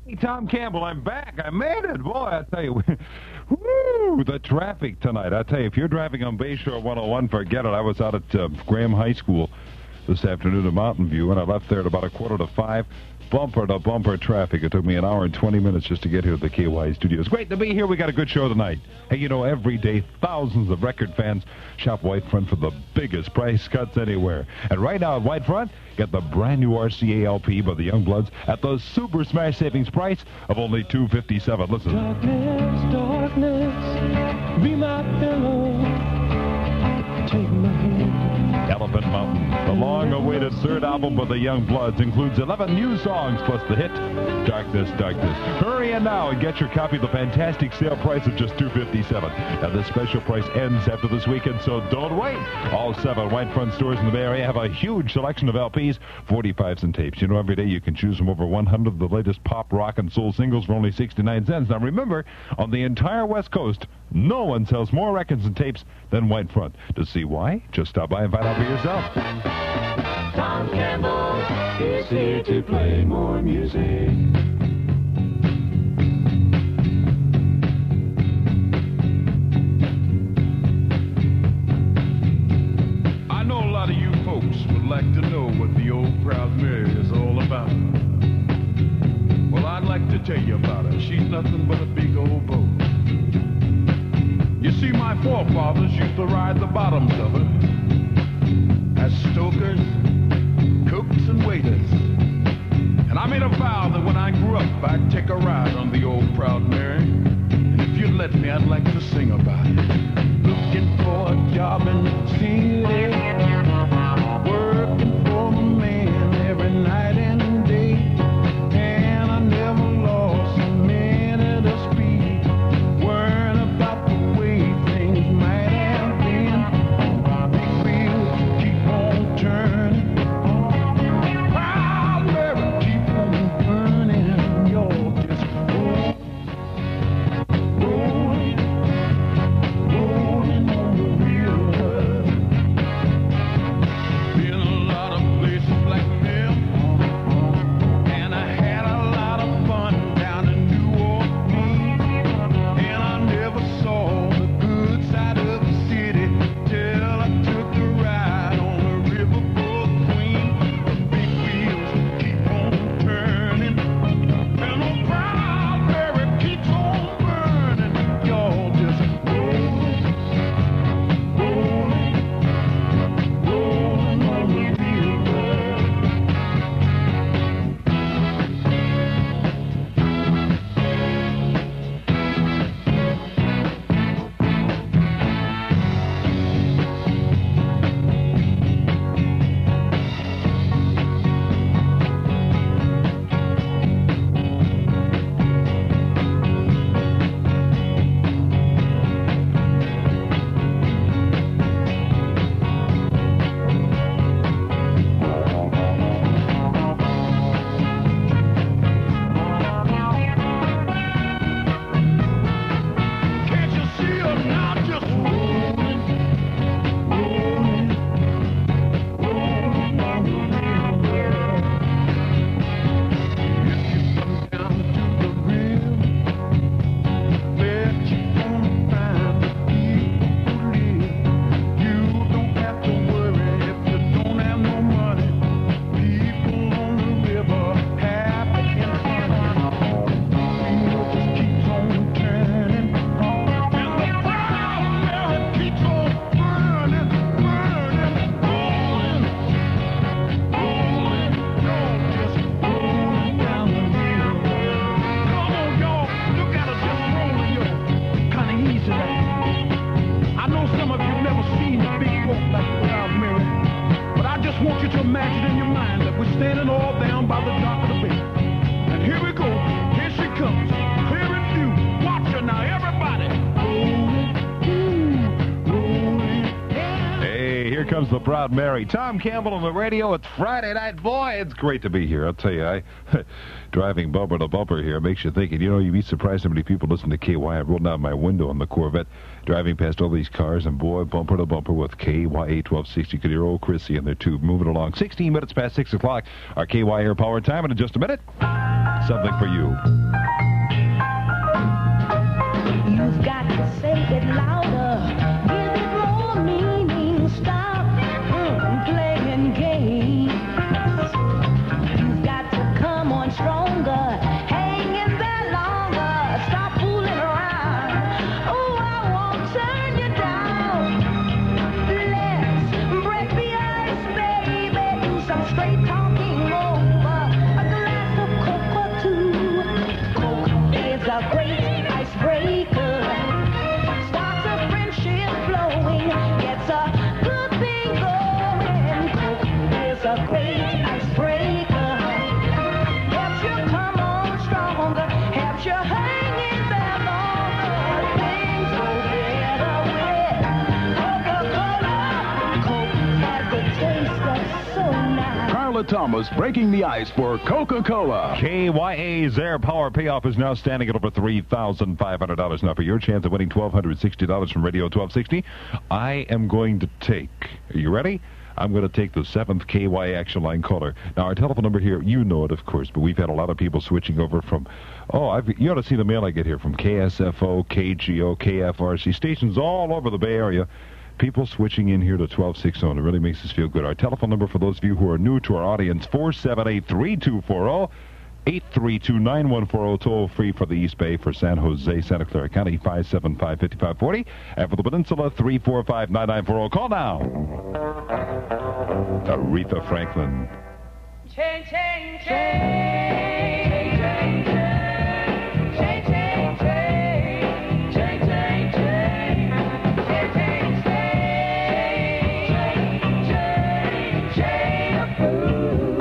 Hey, Tom Campbell, I'm back. I made it. Boy, I tell you, woo, the traffic tonight. I tell you, if you're driving on Bayshore 101, forget it. I was out at Graham High School this afternoon in Mountain View, and I left there at about 4:45. Bumper-to-bumper traffic. It took me an hour and 20 minutes just to get here to the KY studios. Great to be here. We got a good show tonight. Hey, you know, every day, thousands of record fans shop Whitefront for the biggest price cuts anywhere. And right now at Whitefront, get the brand new RCA LP by the Youngbloods at the super smash savings price of only $257. Listen. Darkness, darkness, be my pillow. Take my hand. Elephant Mountain, the long-awaited third album by the Youngbloods, includes 11 new songs plus the hit Darkness, Darkness. Hurry in now and get your copy of the fantastic sale price of just $257. Now this special price ends after this weekend, so don't wait. All 7 Whitefront stores in the Bay Area have a huge selection of LPs, 45s, and tapes. You know, every day you can choose from over 100 of the latest pop, rock, and soul singles for only 69 cents. Now remember, on the entire West Coast, no one sells more records and tapes than Whitefront. To see why, just stop by and find out for yourself. Tom Campbell is here to play more music. I know a lot of you folks would like to know what the old Proud Mary is all about. Well, I'd like to tell you about her. She's nothing but a big old boat. You see, my forefathers used to ride the bottoms of her as stokers, cooks, and waiters. And I made a vow that when I grew up, I'd take a ride on the old Proud Mary. And if you'd let me, I'd like to sing about it. Looking for a job in the city, working for the man every night and day. And I never lost a minute of speed, worrying about the way things might have been. Big wheels keep on turning, Proud Mary keep on burning. You're just rolling, rolling on the river. Been a lot of places like them, and I had a lot of fun down in New Orleans. And I never saw the good side of the city till I took a ride on the Riverboat Queen. The big wheels keep on turning, and the Proud Mary keeps on burning. Y'all just rolling, rolling, rolling on the river. Can't you see her now just rolling, rolling, rolling on the river? If you come down to the river, bet you're gonna find the people who live. You don't have to worry if you don't have no money. People on the river, happy and funny. The wheel just keeps on turning, and the Proud Mary keeps on burning, burning, rolling, rolling. Y'all just rolling down the river. Come on, y'all, look at her just rolling, yo. Kinda easy like. I know some of you never seen a big boat like the Proud Mary, but I just want you to imagine in your mind that we're standing all down by the dock of the bay. And here we go. Here she comes. Clear in view. Watch her now, everybody. Rolling, rolling. Hey, here comes the Proud Mary. Tom Campbell on the radio. It's Friday night. Boy, it's great to be here. I'll tell you, driving bumper to bumper here makes you thinking, you know, you'd be surprised how many people listen to KY. I rolled down my window on the Corvette, driving past all these cars, and boy, bumper to bumper with KYA 1260. You could hear old Chrissy in there, too, moving along. 16 minutes past 6 o'clock, our KY Air Power time, and in just a minute... something for you. You've got to say it louder. Give it more meaning. Stop playing games. You've got to come on stronger. Hang in there longer. Stop fooling around. Oh, I won't turn you down. Let's break the ice, baby. Do some straight talking over a glass of cocoa too. Coke is a great icebreaker. Starts a friendship flowing. Gets a good thing going. Coke is a great icebreaker. Helps you come on stronger. Helps you hang in there longer. Things go better with Coca-Cola. Coke has the taste that's so nice. Carla Thomas breaking the ice for Coca-Cola. KYA's Air Power payoff is now standing at over $3,500. Now, for your chance of winning $1,260 from Radio 1260, I am going to take, are you ready? I'm going to take the 7th KY Action Line caller. Now, our telephone number here, you know it, of course, but we've had a lot of people switching over from, you ought to see the mail I get here from KSFO, KGO, KFRC, stations all over the Bay Area. People switching in here to 1260. It really makes us feel good. Our telephone number for those of you who are new to our audience, 478-3240. 832-9140, toll free for the East Bay, for San Jose, Santa Clara County, 575-5540. And for the Peninsula, 345-9940. Call now. Aretha Franklin. Change, change, change, change, change, change, change, change, change, change, change, change, change, change,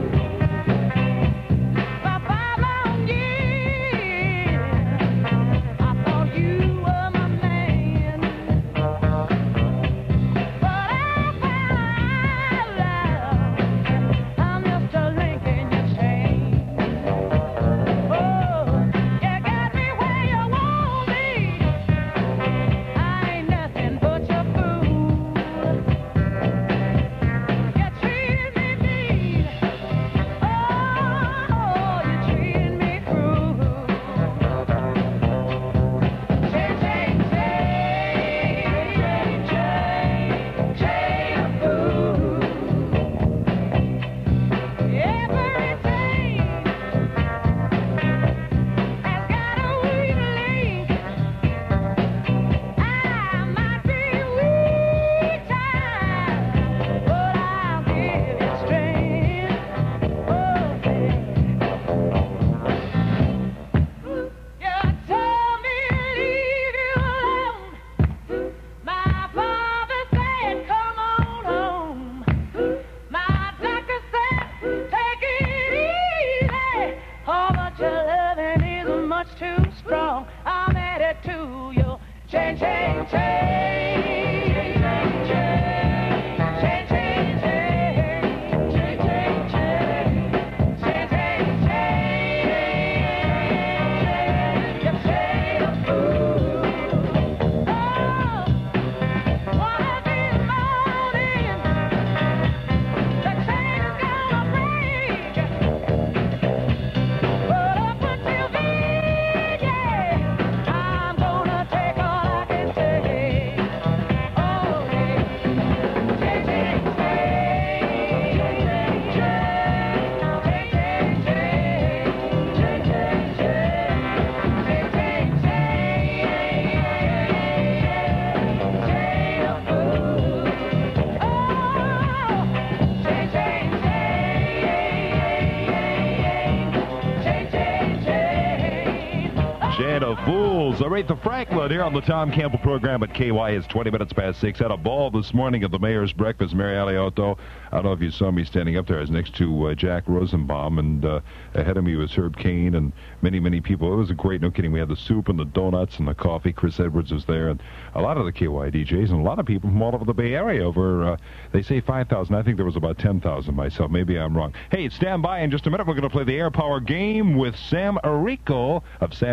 Fools. Aretha Franklin here on the Tom Campbell program at KY. It's 20 minutes past 6. Had a ball this morning at the mayor's breakfast. Mary Alioto, I don't know if you saw me standing up there. I was next to Jack Rosenbaum, and ahead of me was Herb Kane and many, many people. It was a great, no kidding. We had the soup and the donuts and the coffee. Chris Edwards was there, and a lot of the KY DJs and a lot of people from all over the Bay Area. Over, they say 5,000. I think there was about 10,000 myself. Maybe I'm wrong. Hey, stand by in just a minute. We're going to play the Air Power game with Sam Arico of San Francisco.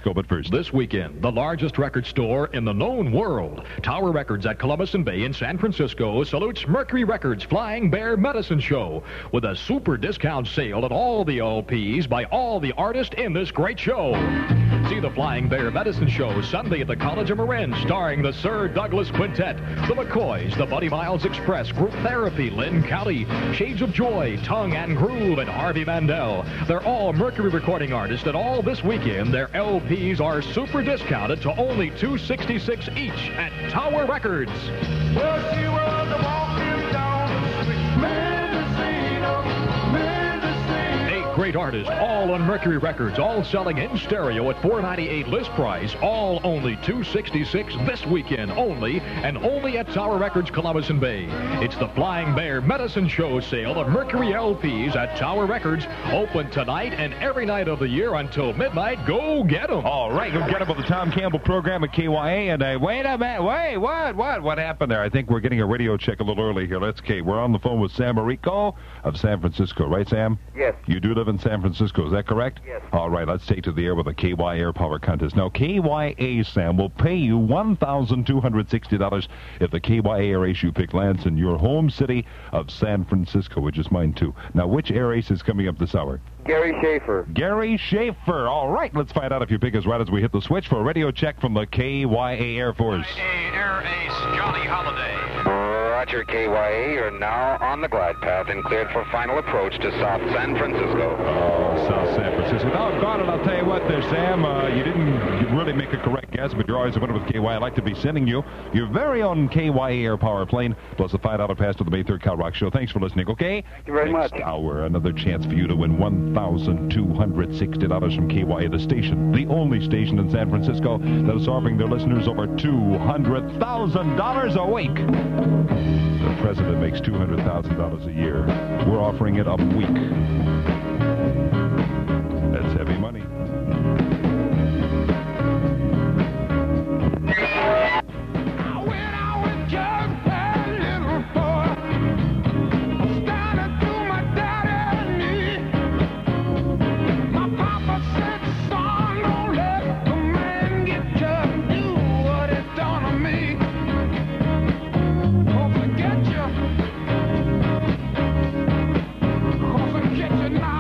go, but first. This weekend, the largest record store in the known world, Tower Records at Columbus and Bay in San Francisco, salutes Mercury Records' Flying Bear Medicine Show with a super discount sale at all the LPs by all the artists in this great show. See the Flying Bear Medicine Show Sunday at the College of Marin, starring the Sir Douglas Quintet, the McCoys, the Buddy Miles Express, Group Therapy, Lynn County, Shades of Joy, Tongue and Groove, and Harvey Mandel. They're all Mercury recording artists, and all this weekend, their LPs are super discounted to only $266 each at Tower Records. Well, she was walking down the street, Mendocino, Mendocino. 8 great artists, all on Mercury Records, all selling in stereo at $498 list price, all only $266 this weekend only, and only at Tower Records, Columbus and Bay. It's the Flying Bear Medicine Show sale of Mercury LPs at Tower Records, open tonight and every night of the year until midnight. Go get them. All right, go get up with the Tom Campbell program at KYA. And wait a minute, wait, what happened there? I think we're getting a radio check a little early here. We're on the phone with Sam Marico of San Francisco, right, Sam? Yes. You do live in San Francisco, is that correct? Yes. All right, let's take to the air with a KY Air Power Contest. Now, KYA, Sam, will pay you $1,260 if the KYA Air Ace you pick lands in your home city of San Francisco, which is mine, too. Now, which Air Ace is coming up this hour? Gary Schaefer. Gary Schaefer. All right, let's find out if you pick us right as we hit the switch for a radio check from the KYA Air Force. Air Ace, Johnny Holiday. Roger, KYA. You're now on the glide path and cleared for final approach to South San Francisco. Oh, South San Francisco. Doggone it, I'll tell you what there, Sam. You didn't really make a correct guess, but you're always a winner with KY. I'd like to be sending you your very own KYA Air Power plane, plus a $5 pass to the May 3rd Cal Rock Show. Thanks for listening, okay? Thank you very much. Next hour, another chance for you to win $1,260 from KYA, the station, the only station in San Francisco that is offering their listeners over $200,000 a week. The president makes $200,000 a year. We're offering it a week. That's heavy money. Get you now.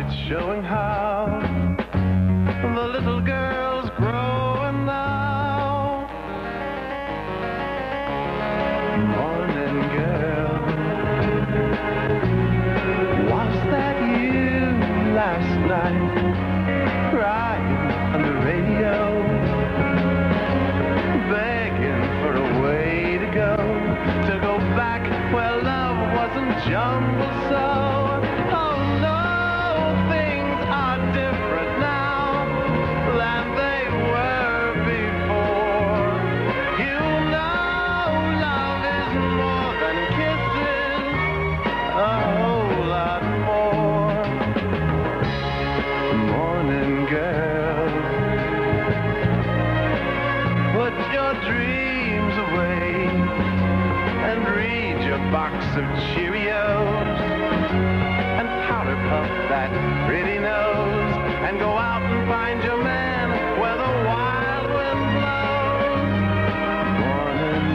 It's showing how the little girl's growing now. Morning girl, was that you last night, crying on the radio, begging for a way to go back where love wasn't jumbled so? Oh no, things are different now than they were before. You know love is more than kisses, a whole lot more. Morning girl, put your dreams away and read your box of Cheerios and powder puff that pretty nose and go out and find your man where the wild wind blows. Morning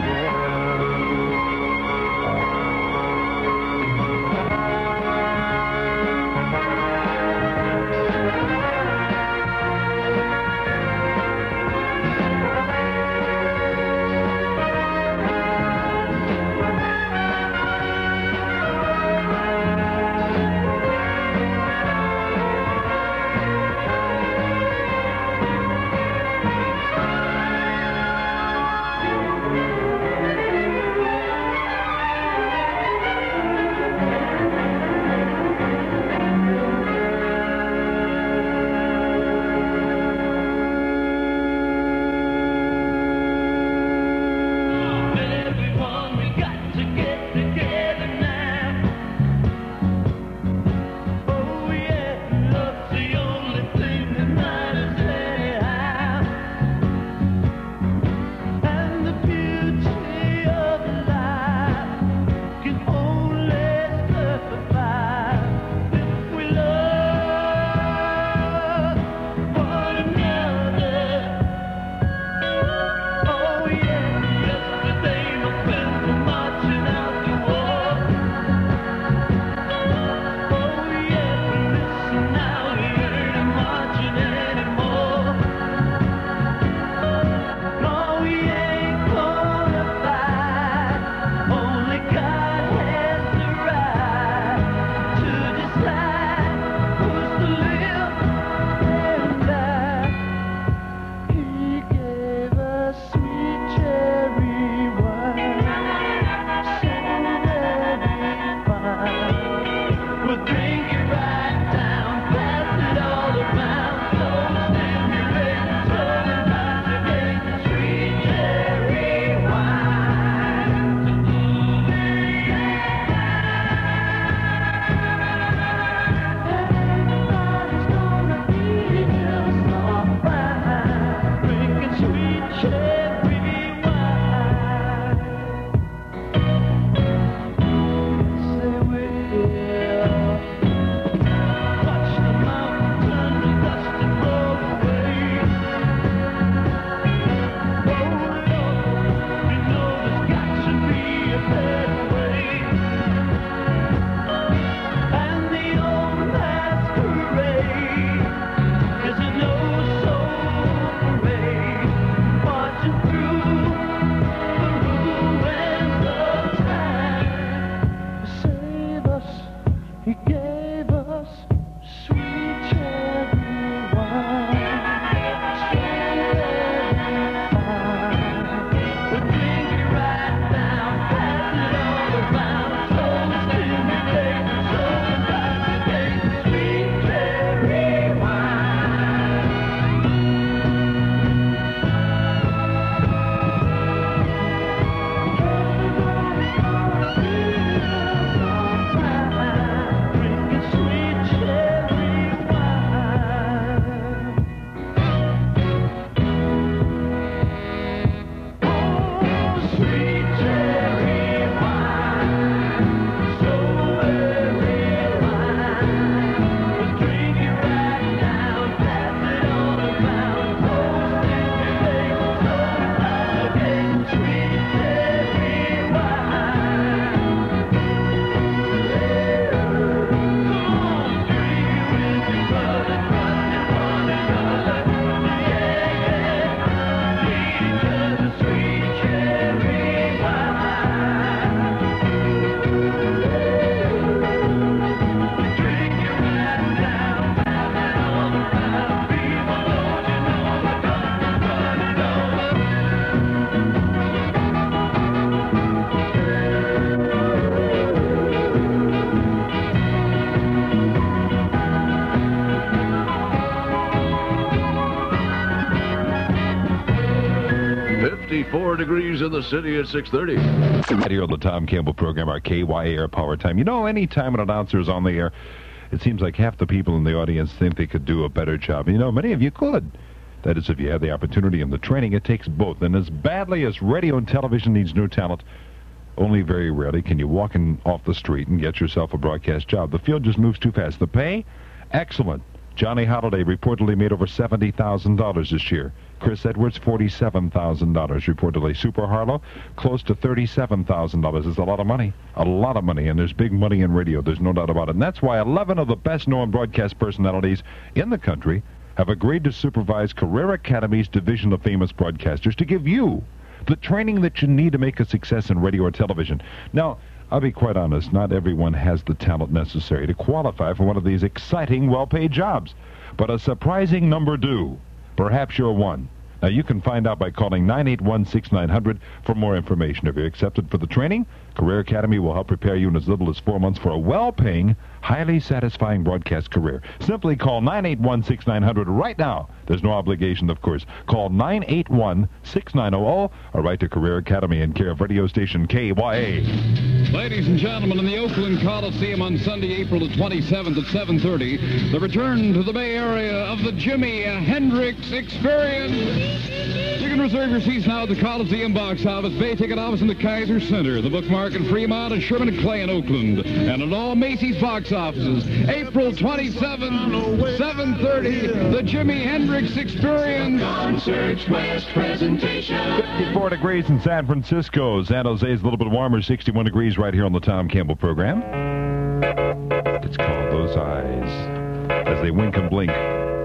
4 degrees in the city at 6:30. Right here on the Tom Campbell program, our KYA Air Power Time. You know, any time an announcer is on the air, it seems like half the people in the audience think they could do a better job. You know, many of you could. That is, if you have the opportunity and the training, it takes both. And as badly as radio and television needs new talent, only very rarely can you walk off the street and get yourself a broadcast job. The field just moves too fast. The pay? Excellent. Johnny Holiday reportedly made over $70,000 this year. Chris Edwards, $47,000 reportedly. Super Harlow, close to $37,000. It's a lot of money. A lot of money, and there's big money in radio. There's no doubt about it. And that's why 11 of the best-known broadcast personalities in the country have agreed to supervise Career Academy's division of famous broadcasters to give you the training that you need to make a success in radio or television. Now, I'll be quite honest, not everyone has the talent necessary to qualify for one of these exciting, well-paid jobs. But a surprising number do. Perhaps you're one. Now, you can find out by calling 981-6900 for more information. If you're accepted for the training, Career Academy will help prepare you in as little as 4 months for a well-paying, highly satisfying broadcast career. Simply call 981-6900 right now. There's no obligation, of course. Call 981-6900 or write to Career Academy in care of radio station KYA. Ladies and gentlemen, in the Oakland Coliseum on Sunday, April the 27th at 7:30, the return to the Bay Area of the Jimi Hendrix Experience. You can reserve your seats now at the Coliseum box office, Bay Ticket Office in the Kaiser Center, the Bookmark in Fremont, and Sherman and Clay in Oakland, and at all Macy's box offices. April 27th, 7:30, the Jimi Hendrix Experience. Concerts West presentation. 54 degrees in San Francisco. San Jose is a little bit warmer, 61 degrees right here on the Tom Campbell program. It's called Those Eyes as they wink and blink.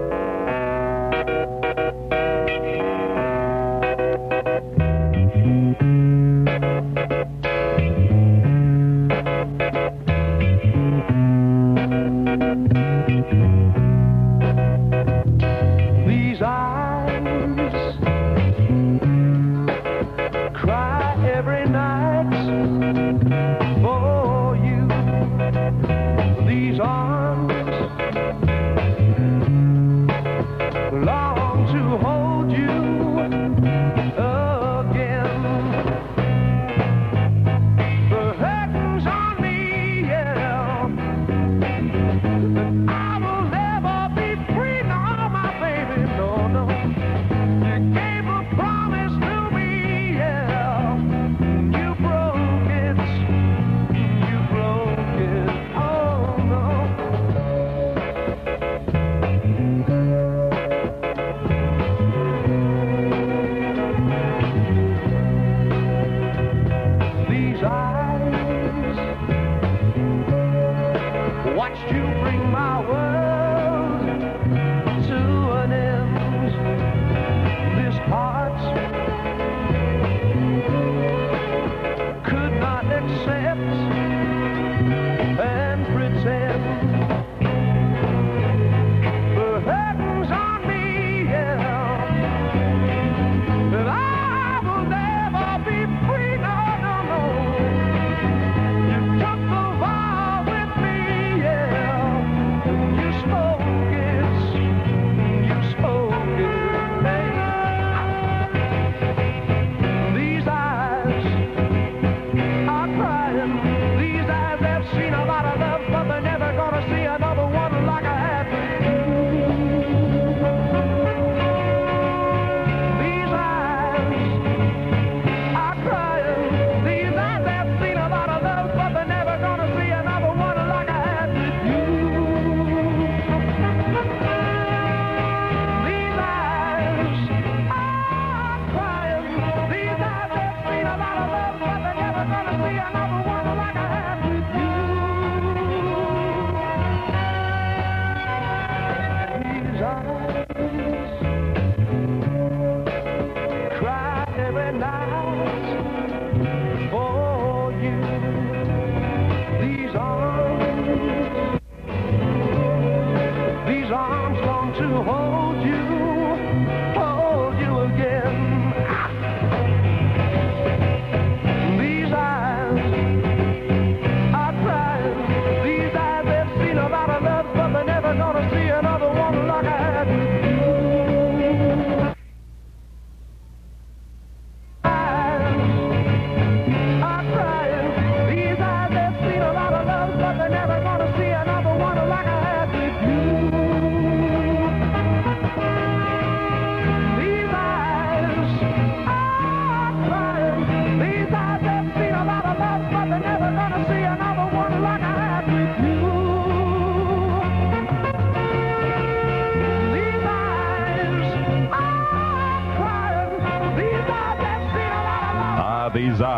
These eyes cry every night for you. These arms long to hold you again. The heavens on me, yeah. I will never be free, no, my baby, no, no. You gave a promise to me, yeah. You broke it, oh no. These eyes watched you bring my world to an end. This heart could not accept and pretend. The heavens on me, yeah, that I will never be free, no, no, no. You took the vow with me, yeah. You spoke it, hey. These eyes are crying. These eyes have seen a lot of love, but they're never gonna see another one like I had with you. These eyes are crying. These eyes have seen a lot of love, but they're never gonna see another one like I had with you. These eyes are crying. These eyes have seen a lot of love, but they're never gonna see another one like I had with you. These eyes cry every night for you. These arms long to hold you again. These eyes are crying. These eyes have seen a lot of love, but they're never gonna see another one like I had with you.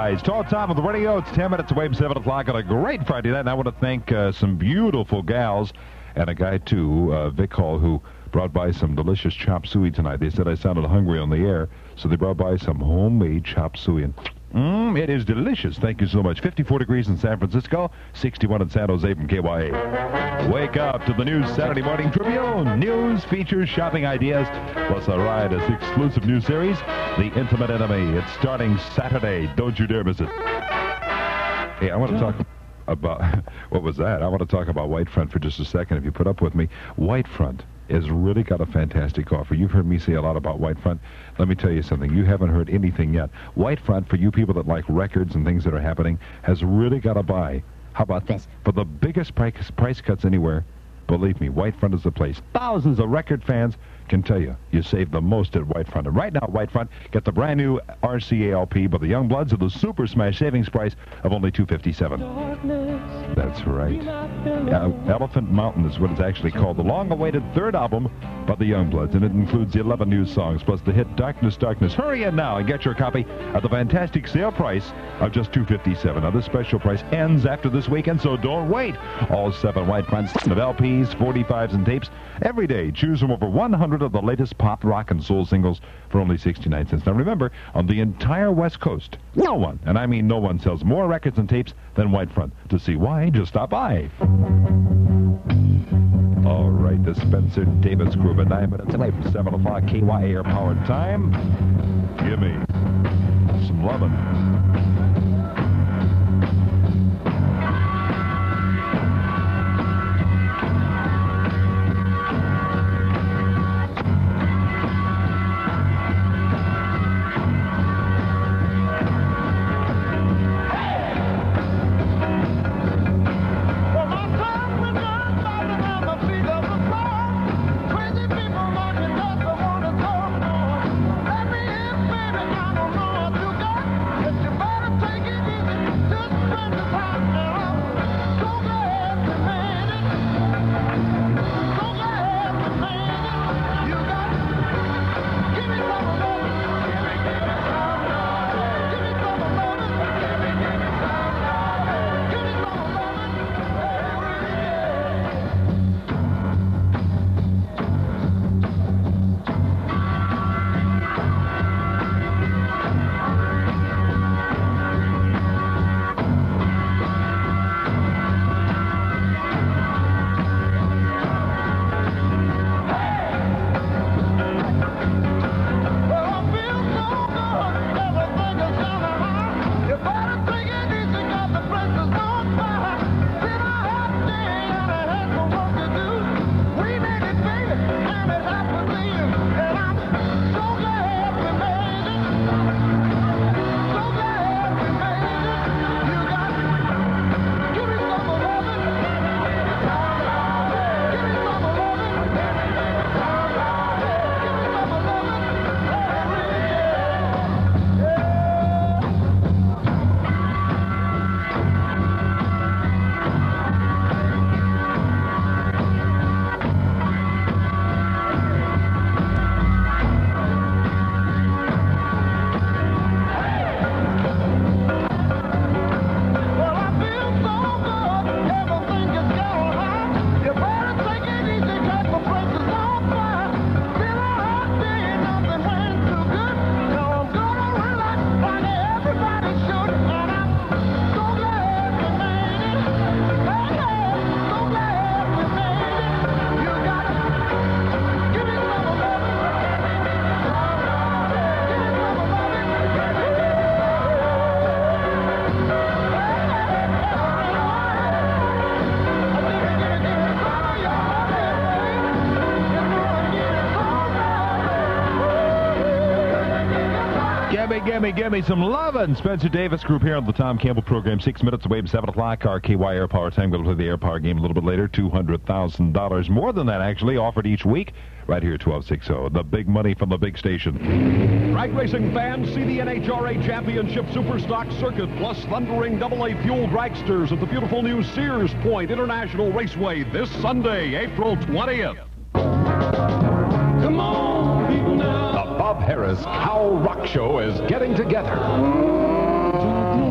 It's Toll Time on the radio. It's 10 minutes away from 7 o'clock on a great Friday night. And I want to thank some beautiful gals and a guy, too, Vic Hall, who brought by some delicious chop suey tonight. They said I sounded hungry on the air, so they brought by some homemade chop suey. And it is delicious. Thank you so much. 54 degrees in San Francisco, 61 in San Jose from KYA. Wake up to the new Saturday Morning Tribune. News, features, shopping ideas, plus a ride as exclusive new series, The Intimate Enemy. It's starting Saturday. Don't you dare miss it. Hey, I want to talk about, what was that? I want to talk about Whitefront for just a second, if you put up with me. Whitefront has really got a fantastic offer. You've heard me say a lot about Whitefront. Let me tell you something. You haven't heard anything yet. Whitefront, for you people that like records and things that are happening, has really got to buy. How about this? For the biggest price cuts anywhere, believe me, Whitefront is the place. Thousands of record fans can tell you save the most at Whitefront. And right now, Whitefront, get the brand new RCALP by the Youngbloods at the Super Smash savings price of only $257. That's right. Elephant Mountain is what it's actually called. The long-awaited third album by the Youngbloods, and it includes the 11 new songs, plus the hit Darkness, Darkness. Hurry in now and get your copy at the fantastic sale price of just $257. Now, this special price ends after this weekend, so don't wait. All 7 Whitefronts of LPs, 45s, and tapes every day. Choose from over 100 of the latest pop, rock, and soul singles for only 69 cents. Now, remember, on the entire West Coast, no one, and I mean no one, sells more records and tapes than Whitefront. To see why, just stop by. All right, the Spencer Davis Group at 9 minutes away from 7 o'clock, KYAR Powered Time. Give me some lovin'. Give me some lovin'. Spencer Davis Group here on the Tom Campbell program. 6 minutes away from 7 o'clock. Our KYAR Power Time. Going to play the Air Power game a little bit later. $200,000. More than that, actually, offered each week. Right here, 1260. The big money from the big station. Drag racing fans, see the NHRA Championship Superstock Circuit plus thundering AA fuel dragsters at the beautiful new Sears Point International Raceway this Sunday, April 20th. Come on, people now. The Bob Harris Cow Rock Show is getting together.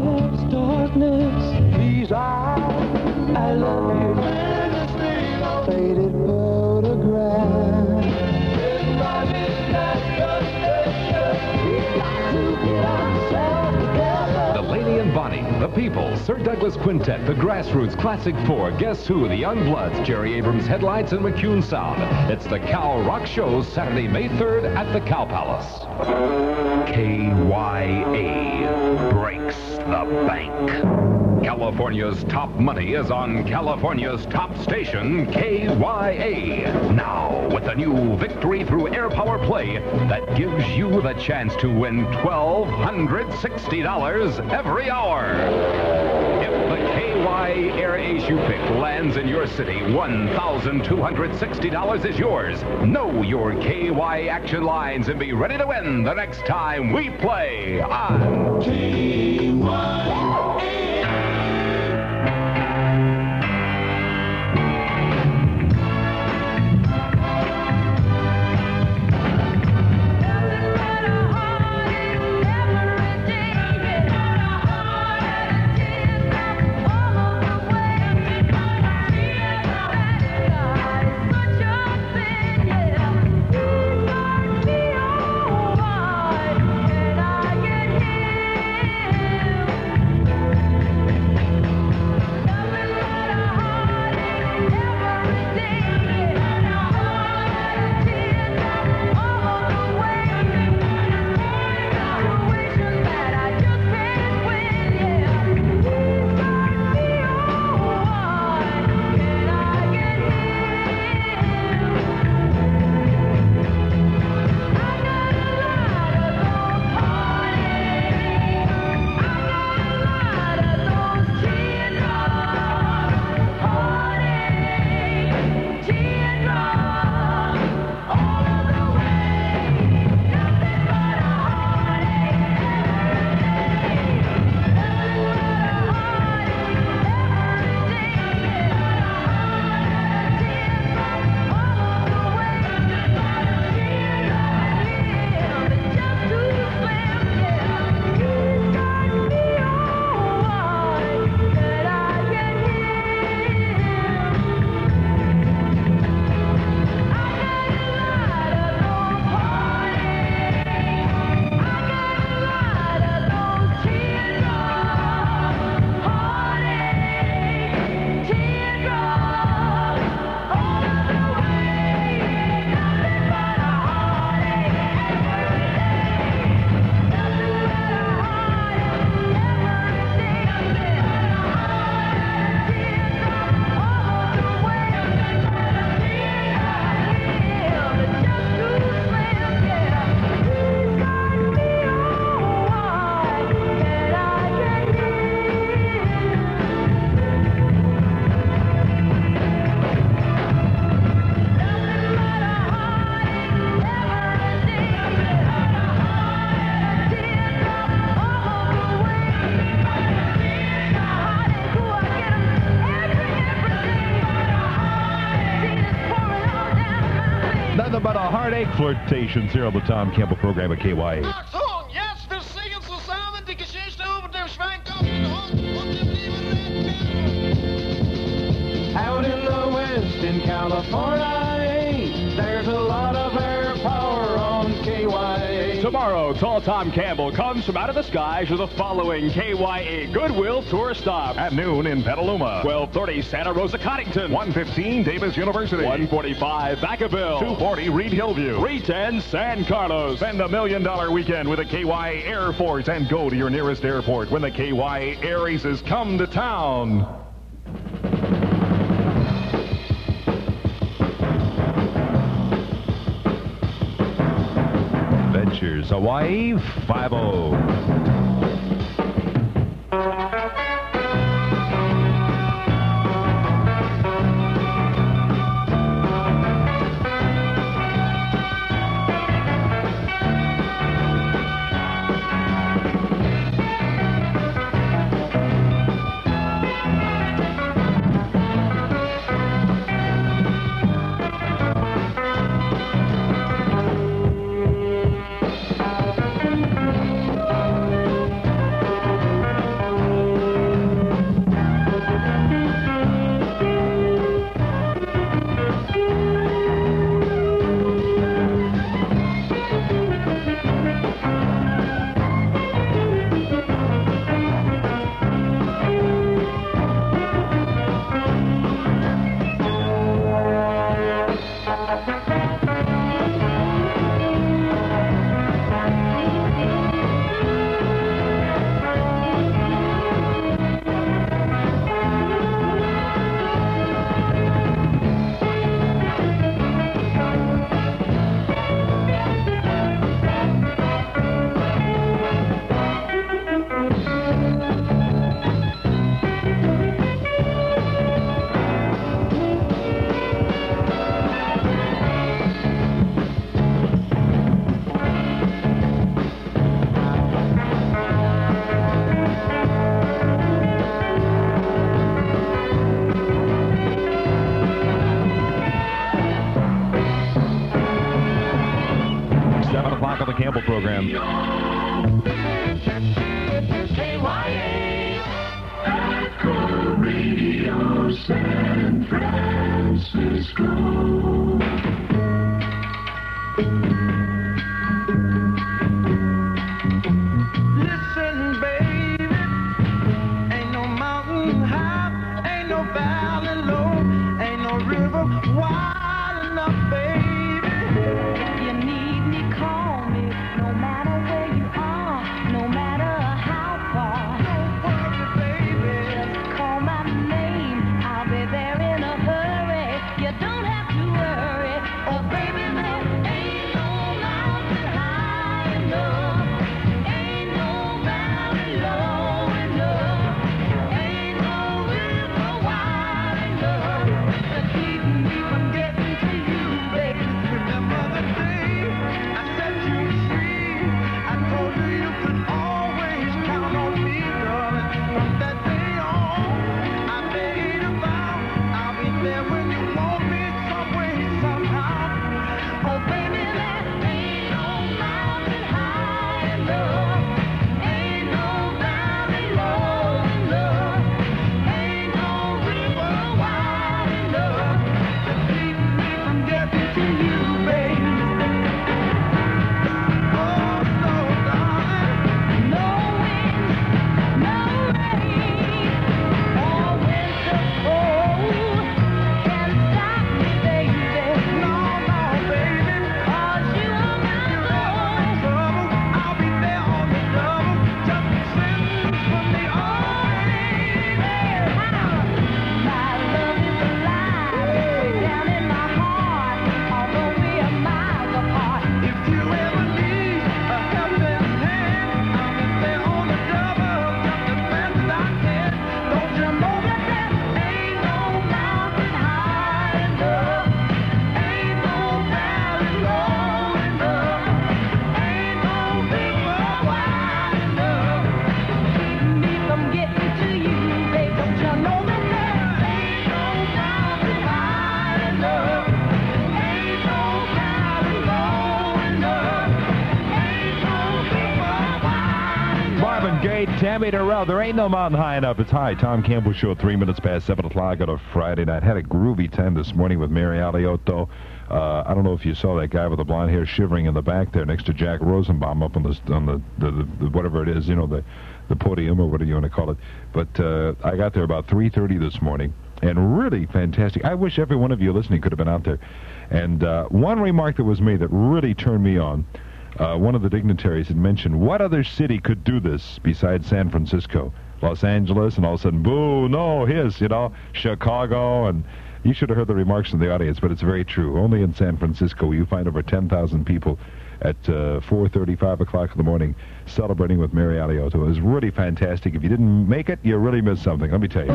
darkness, these eyes, I love you. Faded photograph. Written by midnight frustration. We've got to get ourselves together. The Lady and Bonnie, The People, Sir Douglas Quintet, The Grassroots, Classic Four, Guess Who, The Young Bloods, Jerry Abrams Headlights, and McCune Sound. It's the Cow Rock Show, Saturday, May 3rd at the Cow Palace. KYA breaks the bank. California's top money is on California's top station, KYA. Now, with a new Victory Through Air Power play that gives you the chance to win $1,260 every hour. If the KYA Air Ace you pick lands in your city, $1,260 is yours. Know your KY action lines and be ready to win the next time we play on KYA. Nothing but a heartache flirtations here on the Tom Campbell program at KYA. Yes, wir singen zusammen die Geschichte über den Schweinkopf. Out in the west in California, there's a lot of air power on KYA. Tomorrow, Tall Tom Campbell comes from out of the skies with the following KYA Goodwill tour stop. At noon in Petaluma. 12:30 Santa Rosa Coddington. 1:15 Davis University. 1:45 Vacaville. 2:40 Reed Hillview. 3:10 San Carlos. Spend $1 million weekend with the KYA Air Force and go to your nearest airport when the KYA Air Aces come to town. Ventures Hawaii 5-0. the Campbell Program. Radio San Francisco. Listen, baby, ain't no mountain high, ain't no valley low, ain't no river wide enough, baby. If you need me, call me, no matter where you are, no matter how far. Don't worry, baby. Just call my name, I'll be there in a hurry. You don't have to worry. Oh, baby, there ain't no mountain high enough. Ain't no valley low enough. Ain't no river wide enough to keep me from getting to you, baby. Remember the day I set you free? I told you you could always count on me, darling. From that day on, I made a vow I'll be there when you want me, some way, somehow. Oh, baby, there ain't no mountain high enough. Ain't no valley low enough. Ain't no river wide enough to keep me from getting to you, baby. Oh, no, darling. No wind, no rain, or winter cold can stop me, baby. No, no, baby. 'Cause you are my love. Trouble, I'll be there on the double. Just send for me, oh, baby. My love is alive, way down in my heart, although we are miles apart. If you ever need a helping hand, I'll be there on the double, just as fast as I can. Don't you know that there ain't no mountain high enough, ain't no valley low enough, ain't no river wide enough to keep me from getting to you, babe. Don't you know that there ain't no mountain high enough, ain't no valley low enough, ain't no river wide enough. Marvin Gaye, Tammy Terrell. There ain't no mountain high enough. It's high. Tom Campbell Show, 3 minutes past 7 o'clock on a Friday night. Had a groovy time this morning with Mary Alioto. I don't know if you saw that guy with the blonde hair shivering in the back there next to Jack Rosenbaum up on the whatever it is, you know, the podium or whatever you want to call it. But I got there about 3:30 this morning, and really fantastic. I wish every one of you listening could have been out there. And one remark that was made that really turned me on. One of the dignitaries had mentioned, what other city could do this besides San Francisco? Los Angeles, and all of a sudden, boo, no, his, you know, Chicago, and you should have heard the remarks from the audience, but it's very true. Only in San Francisco you find over 10,000 people at 4:30, 5 o'clock in the morning celebrating with Mary Alioto. It was really fantastic. If you didn't make it, you really missed something. Let me tell you.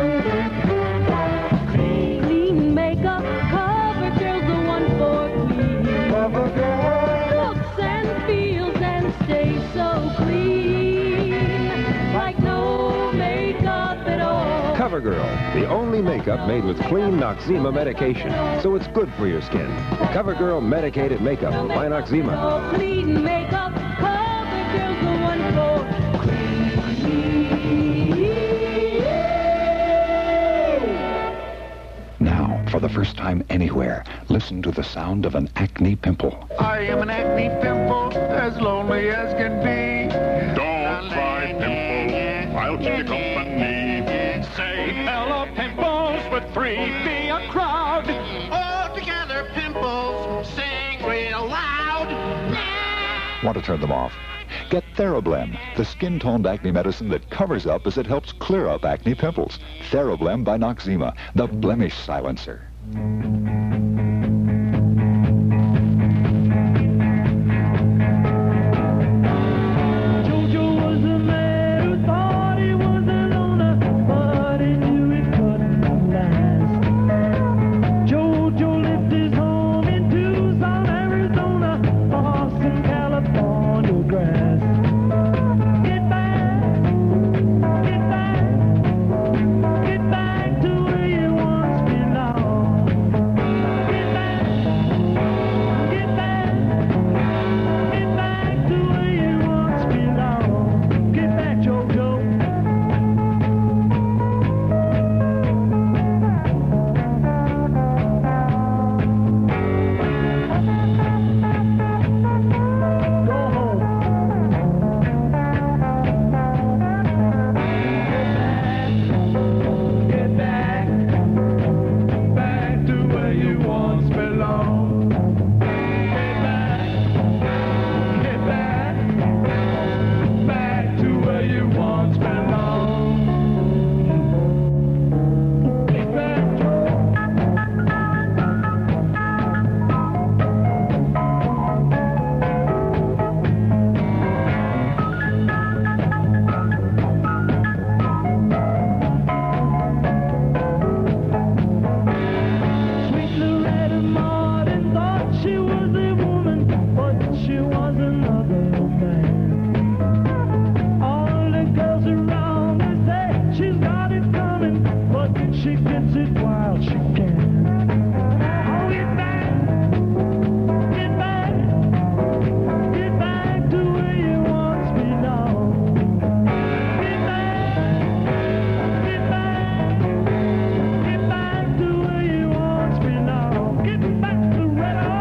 Clean makeup, CoverGirl's the one for clean. Looks and feels and stays so clean, like no makeup at all. CoverGirl, the only makeup made with clean Noxzema medication, so it's good for your skin. CoverGirl medicated makeup by Noxzema. Oh, clean makeup, CoverGirl's the one for clean. Now, for the first time anywhere, listen to the sound of an acne pimple. I am an acne pimple, as lonely as can be. Don't cry, pimple. I'll keep you company. Say hello, pimples, with 3 be a crowd. All together, pimples, sing real loud. Want to turn them off? Get Therablem, the skin-toned acne medicine that covers up as it helps clear up acne pimples. Therablem by Noxzema, the blemish silencer. Jojo was the man who thought he was a loner, but he knew it couldn't last. Jojo lived his home in Tucson, Arizona, or some California grass. Get back to where you once belonged. Get while she can. Oh, get back to where you once belonged. Get back to where you once belonged. Get back to Loretta.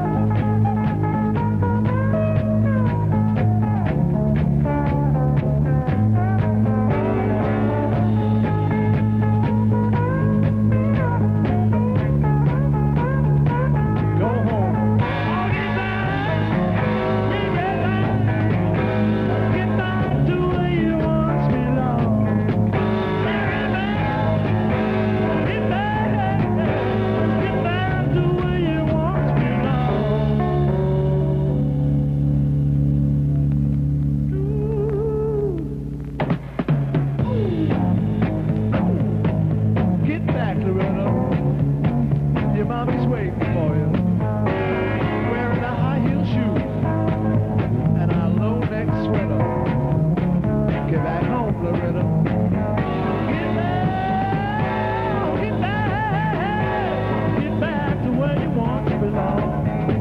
Get back, Loretta. Your mommy's waiting for you. Wearing a high heel shoe and a low neck sweater. Get back home, Loretta. Get back to where you once belong.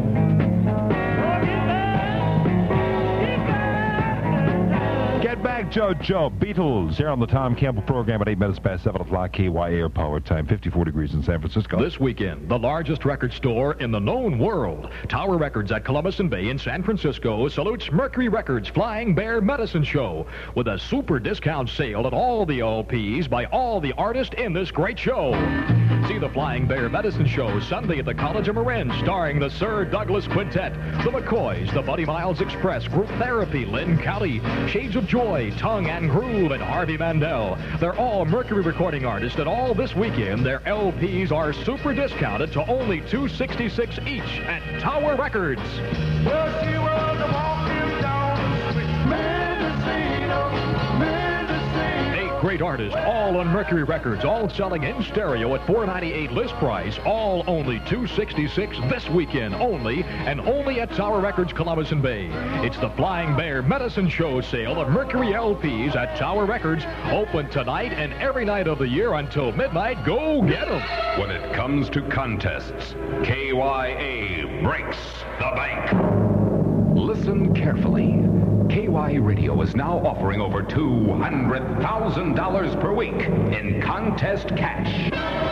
Get back, JoJo. Beatles here on the Tom Campbell program at 8 minutes past 7 o'clock. KYAir power time, 54 degrees in San Francisco. This weekend, the largest record store in the known world, Tower Records at Columbus and Bay in San Francisco, salutes Mercury Records' Flying Bear Medicine Show with a super discount sale at all the LPs by all the artists in this great show. See the Flying Bear Medicine Show Sunday at the College of Marin, starring the Sir Douglas Quintet, the McCoys, the Buddy Miles Express, Group Therapy, Lynn Cowley, Shades of Joy, Tongue and Groove, and Harvey Mandel. They're all Mercury recording artists, and all this weekend, their LPs are super discounted to only $266 each at Tower Records. Well, she was walking down the street, Mendocino. Great artists, all on Mercury Records, all selling in stereo at $498 list price, all only $266 this weekend only, and only at Tower Records, Columbus and Bay. It's the Flying Bear Medicine Show sale of Mercury LPs at Tower Records, open tonight and every night of the year until midnight. Go get them! When it comes to contests, KYA breaks the bank. Listen carefully. KY Radio is now offering over $200,000 per week in contest cash.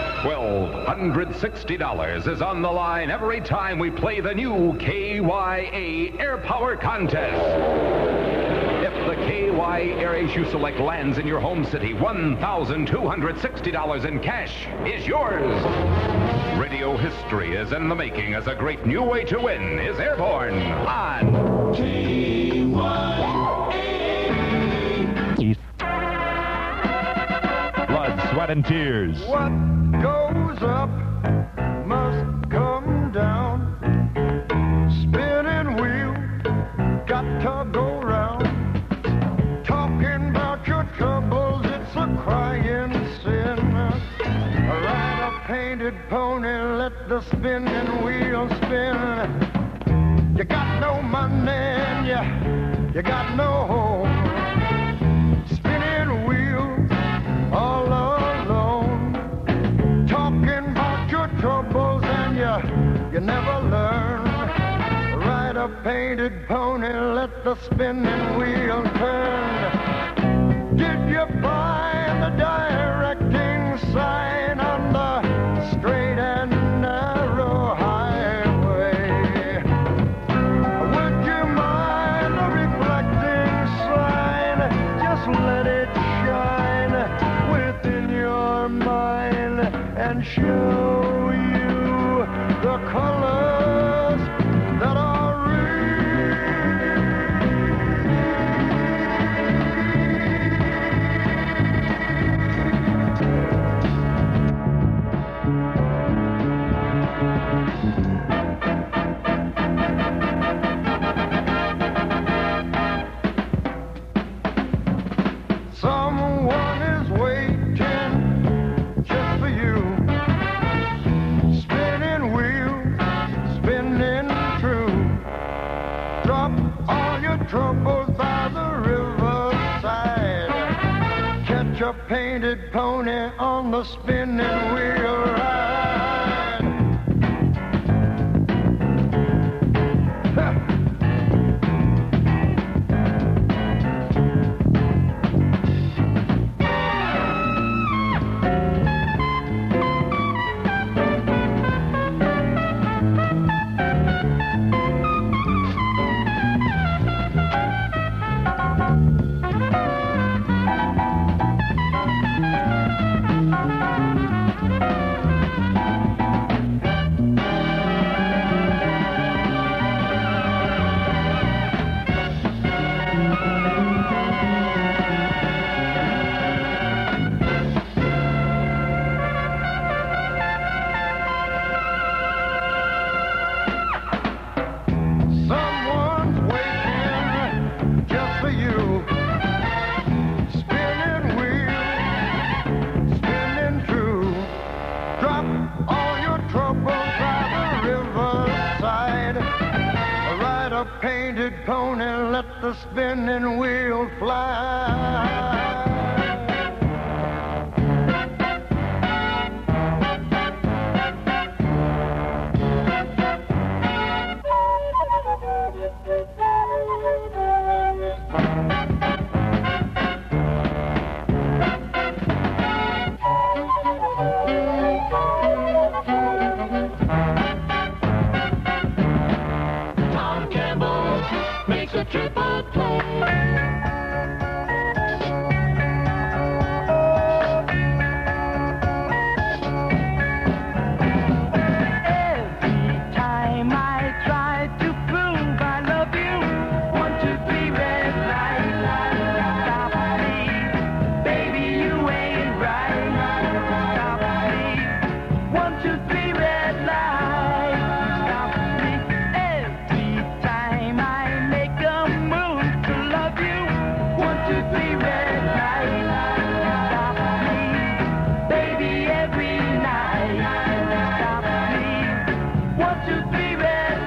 $1,260 is on the line every time we play the new KYA Air Power Contest. If the KY Air you select lands in your home city, $1,260 in cash is yours. Radio history is in the making as a great new way to win is airborne on Blood, sweat, and tears. What goes up must come down. Spinning wheel, got to go round. Talking about your troubles, it's a crying sin. Ride a painted pony, let the spinning wheel spin. You got no money and you got no home. Spinning wheel all alone. Talking about your troubles and you never learn. Ride a painted pony, let the spinning wheel turn. Did you find the directing sign on the straight and narrow highway? Would you mind the reflecting sign? Just let it shine within your mind and show you the colors that are someone is waiting just for you. Spinning wheel, spinning true. Drop all your troubles by the riverside. Catch a painted pony on the spinning wheel ride. Someone's waiting just for you. Spinning wheel, spinning true. Drop all your troubles by the riverside. Ride a painted pony, let the spinning wheel fly. Tom Campbell makes a triple play. Every time I try to prove I love you, 1, 2, 3, red light, stop me, baby, you ain't right. Stop me, 1, 2, 3, red light, stop me. Every time I make a move to love you, 1, 2, 3, red light, stop me, baby, every night. Stop me, 1, 2, 3, red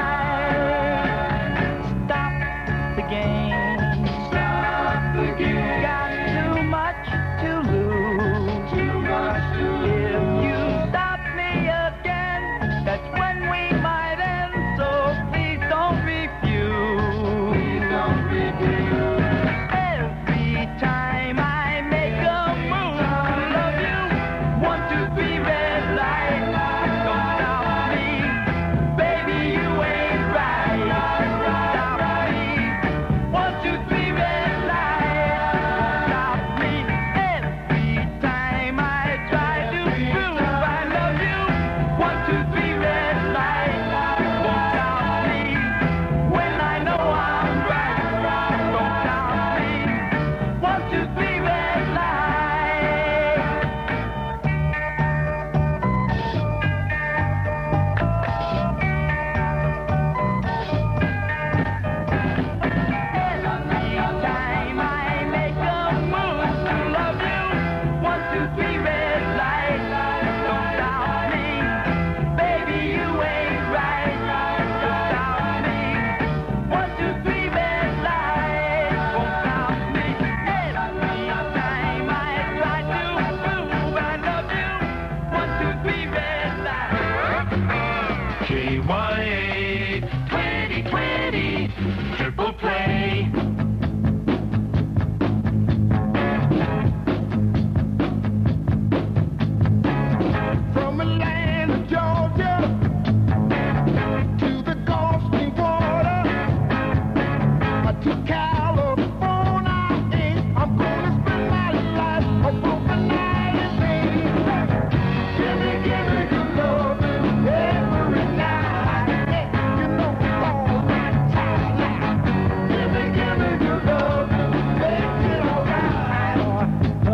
light. Stop the game. Stop the game. Got too much to lose. Too much to lose. If you stop me again, that's when we might end. So please don't refuse. Please don't refuse. Every time I make a move to love you, 1, 2, 3, red light. Don't stop me, baby, you ain't right. Stop me, 1, 2, 3, red light. Stop me. Every time I try to prove I love you, 1, 2, 3, red light. Won't stop me when I know I'm right. Don't stop me, 1, 2, 3, red light. Every time I make a move to love you, 1, 2, 3, red light. Don't stop me, baby, you ain't right. Don't stop me, 1, 2, 3, red light. Won't stop me. Every time I try to prove I love you, 1, 2, 3, red light. KYA 2020 triple play. From Atlanta, Georgia, to the Gulf Stream water, to California, I'm gonna spend my life overnight, baby. Give me good love every night. You know it's all right time now. Give me good love, make it all right.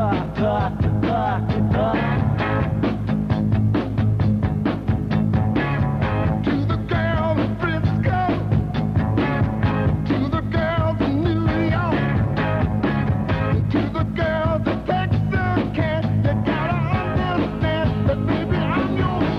To the girls in Frisco, to the girls in New York, to the girls in Texarkana, you gotta understand that baby I'm your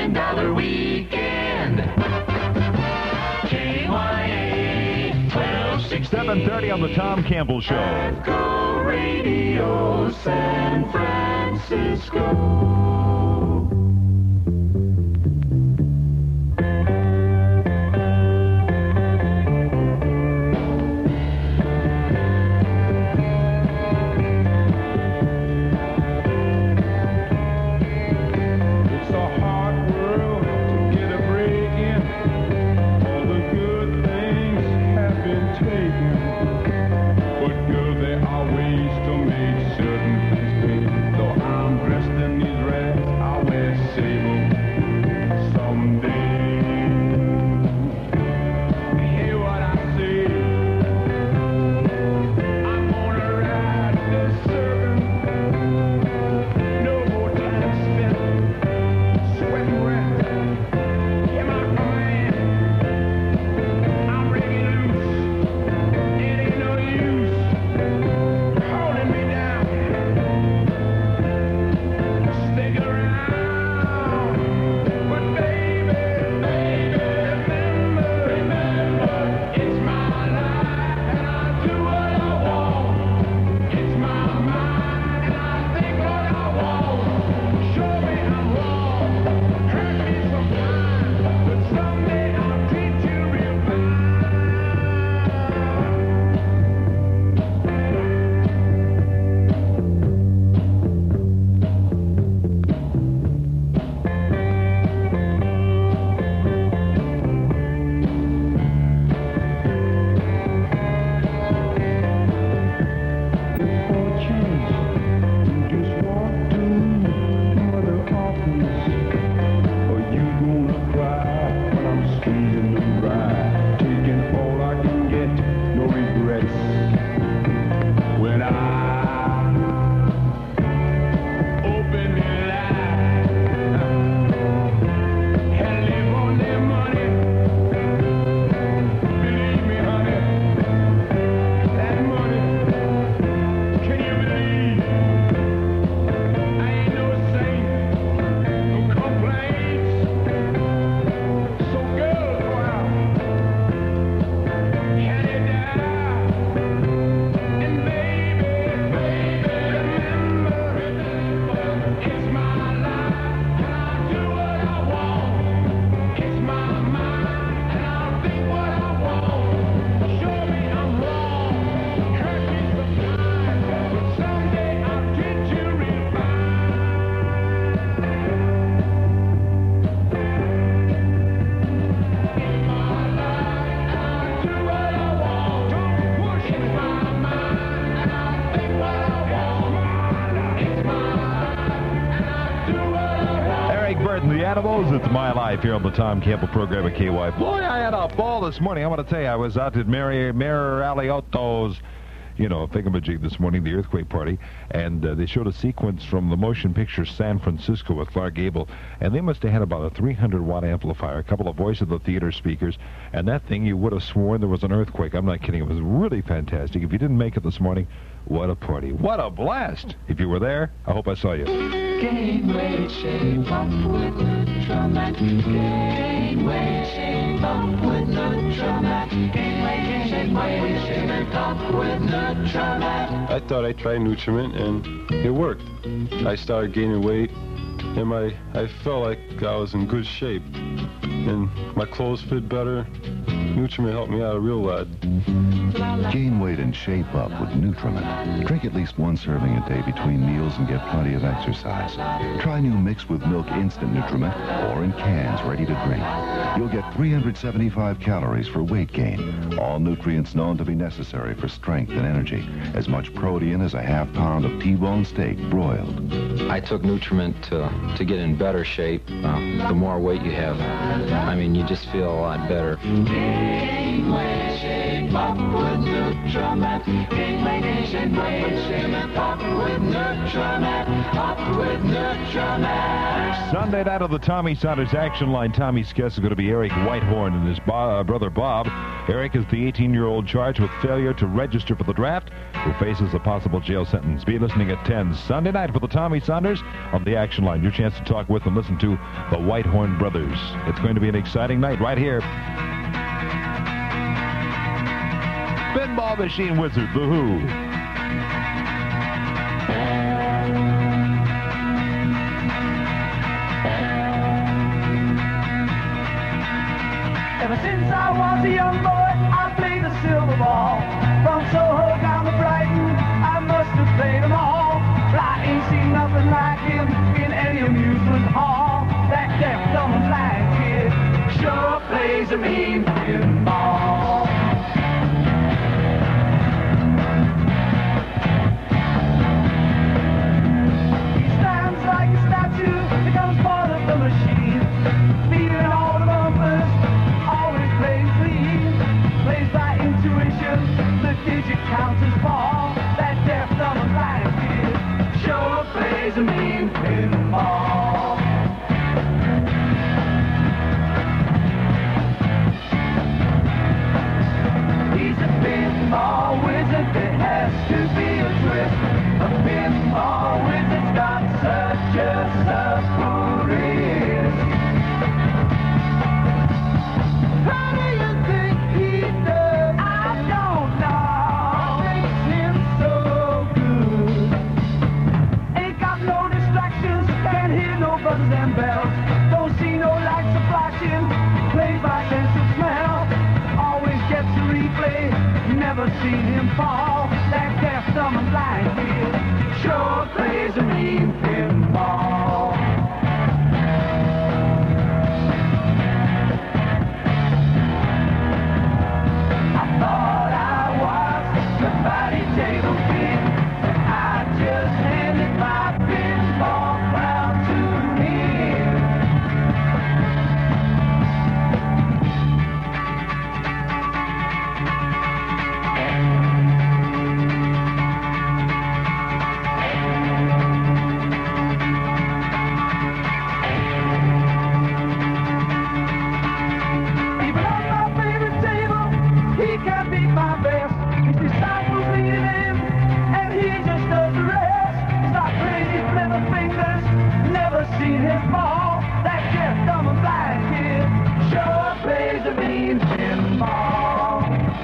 $10 weekend. KYA 1260. 7:30 on the Tom Campbell Show. Go Radio San Francisco. It's My Life here on the Tom Campbell program at KY. Boy, I had a ball this morning. I want to tell you, I was out at Mayor Aliotto's, thingamajig this morning, the earthquake party, and they showed a sequence from the motion picture San Francisco with Clark Gable, and they must have had about a 300-watt amplifier, a couple of voice of the theater speakers, and that thing, you would have sworn there was an earthquake. I'm not kidding. It was really fantastic. If you didn't make it this morning, what a party. What a blast. If you were there, I hope I saw you. Gateway, shape up with Nutramat. Gateway, shape up with Nutramat. Gateway, shape up with Nutramat. I thought I'd try Nutrament, and it worked. I started gaining weight, and I felt like I was in good shape, and my clothes fit better. Nutriment helped me out a real lot. Gain weight and shape up with Nutriment. Drink at least one serving a day between meals and get plenty of exercise. Try new mixed with milk instant Nutriment or in cans ready to drink. You'll get 375 calories for weight gain. All nutrients known to be necessary for strength and energy. As much protein as a half-pound of T-bone steak broiled. I took Nutriment to get in better shape. The more weight you have, you just feel a lot better. Gain weight, shape up with Nutriment. Nutriment. Inclination Nation. Up with Nutriment. Up with Nutriment. Sunday night of the Tommy Saunders Action Line. Tommy's guest is going to be Eric Whitehorn and his brother Bob. Eric is the 18-year-old charged with failure to register for the draft, who faces a possible jail sentence. Be listening at 10 Sunday night for the Tommy Saunders on the Action Line. Your chance to talk with and listen to the Whitehorn brothers. It's going to be an exciting night right here. Pinball Machine Wizard, The Who. Ever since I was a young boy, I played the silver ball. From Soho down to Brighton, I must have played them all. But I ain't seen nothing like him in any amusement hall. That deaf, dumb, and blind kid sure plays a mean pinball. He stands like a statue, becomes part of the machine, feeling all the bumpers. Plays by intuition, the digit counters fall. That deaf, dumb, and blind kid sure plays a mean pinball. He's a pinball wizard, there has to be a twist. A pinball wizard's got such a supple wrist. How do you think he does? I don't know. Makes him so good. Ain't got no distractions, can't hear no buzzers and bells. Don't see no lights a flashing, plays by sense of smell. Always gets a replay, never seen him fall. That deaf, dumb, and blind kid sure plays a mean pinball. Thought I was the body table king. I just handed my pinball crown to him. Even on my favorite table, he can't beat my best. His disciples lead him, and he just does the rest. He's not crazy, clever fingers, never seen him fall. That deaf, dumb, and blind kid sure plays a mean pinball.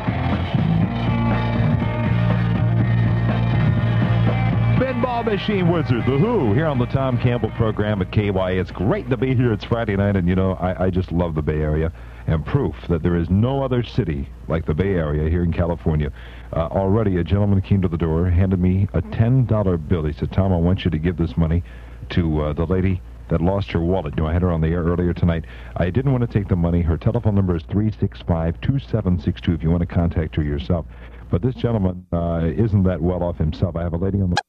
Pinball Machine Wizard, The Who, here on the Tom Campbell program at KY. It's great to be here. It's Friday night, and, you know, I just love the Bay Area, and proof that there is no other city like the Bay Area here in California. Already, a gentleman came to the door, handed me a $10 bill. He said, Tom, I want you to give this money to the lady that lost her wallet. You know, I had her on the air earlier tonight. I didn't want to take the money. Her telephone number is 365-2762 if you want to contact her yourself. But this gentleman isn't that well off himself. I have a lady on the